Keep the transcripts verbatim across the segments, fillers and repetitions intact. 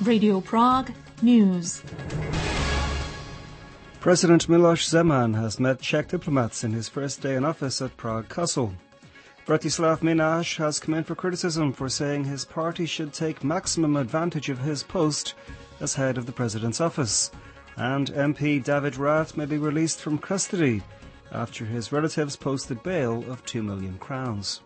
Radio Prague News. President Miloš Zeman has met Czech diplomats in his first day in office at Prague Castle. Vratislav Minář has come in for criticism for saying his party should take maximum advantage of his post as head of the president's office. And M P David Rath may be released from custody after his relatives posted bail of two million crowns.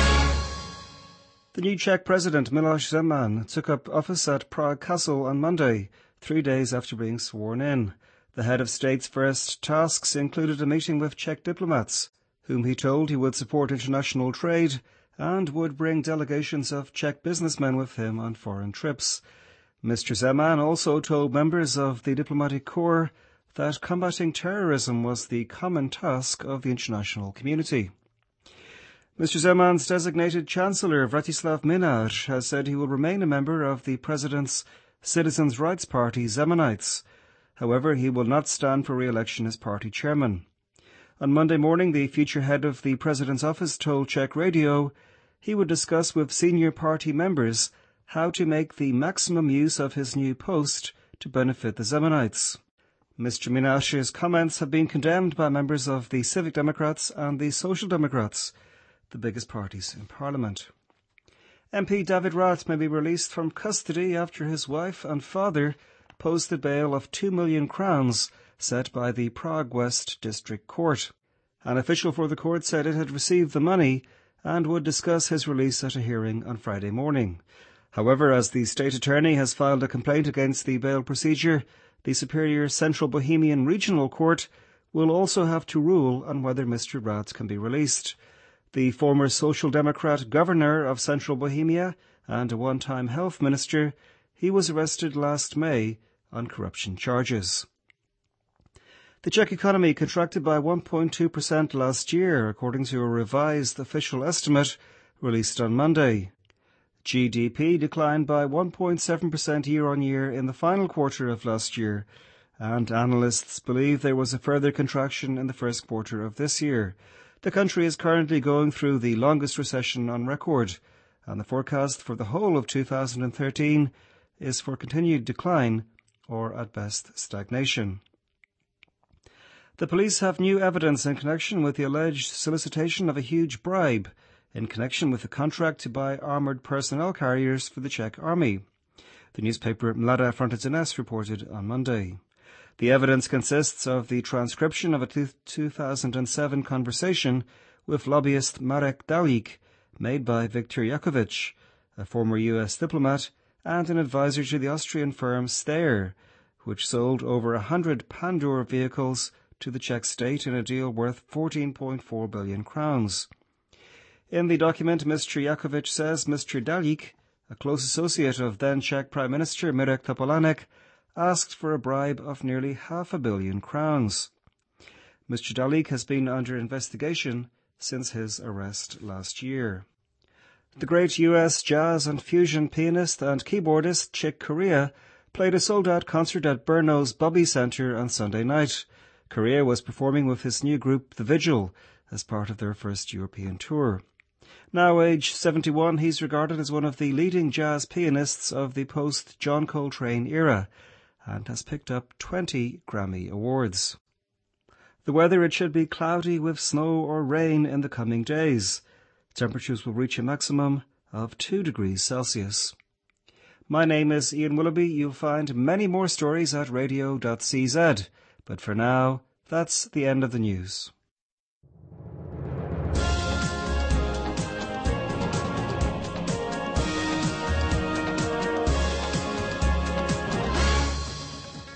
The new Czech president, Miloš Zeman, took up office at Prague Castle on Monday, three days after being sworn in. The head of state's first tasks included a meeting with Czech diplomats, whom he told he would support international trade and would bring delegations of Czech businessmen with him on foreign trips. Mister Zeman also told members of the diplomatic corps that combating terrorism was the common task of the international community. Mister Zeman's designated Chancellor, Vratislav Minář, has said he will remain a member of the President's Citizens' Rights Party, Zemanites. However, he will not stand for re-election as party chairman. On Monday morning, the future head of the President's office told Czech Radio he would discuss with senior party members how to make the maximum use of his new post to benefit the Zemanites. Mister Minář's comments have been condemned by members of the Civic Democrats and the Social Democrats, the biggest parties in Parliament. M P David Rath may be released from custody after his wife and father posted bail of two million crowns set by the Prague West District Court. An official for the court said it had received the money and would discuss his release at a hearing on Friday morning. However, as the state attorney has filed a complaint against the bail procedure, the Superior Central Bohemian Regional Court will also have to rule on whether Mister Rath can be released. The former Social Democrat governor of Central Bohemia and a one-time health minister, he was arrested last May on corruption charges. The Czech economy contracted by one point two percent last year, according to a revised official estimate released on Monday. G D P declined by one point seven percent year-on-year in the final quarter of last year, and analysts believe there was a further contraction in the first quarter of this year. The country is currently going through the longest recession on record, and the forecast for the whole of two thousand thirteen is for continued decline, or at best stagnation. The police have new evidence in connection with the alleged solicitation of a huge bribe in connection with the contract to buy armoured personnel carriers for the Czech army. The newspaper Mladá Frontice Dnes reported on Monday. The evidence consists of the transcription of a two thousand seven conversation with lobbyist Marek Dalík made by Viktor Yakovich, a former U S diplomat and an advisor to the Austrian firm Steyr, which sold over a hundred Pandur vehicles to the Czech state in a deal worth fourteen point four billion crowns. In the document, Mister Yakovich says Mister Dalík, a close associate of then Czech Prime Minister Mirek Topolánek, asked for a bribe of nearly half a billion crowns. Mister Dalík has been under investigation since his arrest last year. The great U S jazz and fusion pianist and keyboardist Chick Corea played a sold-out concert at Brno's Bobby Centre on Sunday night. Corea was performing with his new group The Vigil as part of their first European tour. Now aged seventy-one, he's regarded as one of the leading jazz pianists of the post-John Coltrane era, and has picked up twenty Grammy Awards. The weather, it should be cloudy with snow or rain in the coming days. Temperatures will reach a maximum of two degrees Celsius. My name is Ian Willoughby. You'll find many more stories at radio dot c z. But for now, that's the end of the news.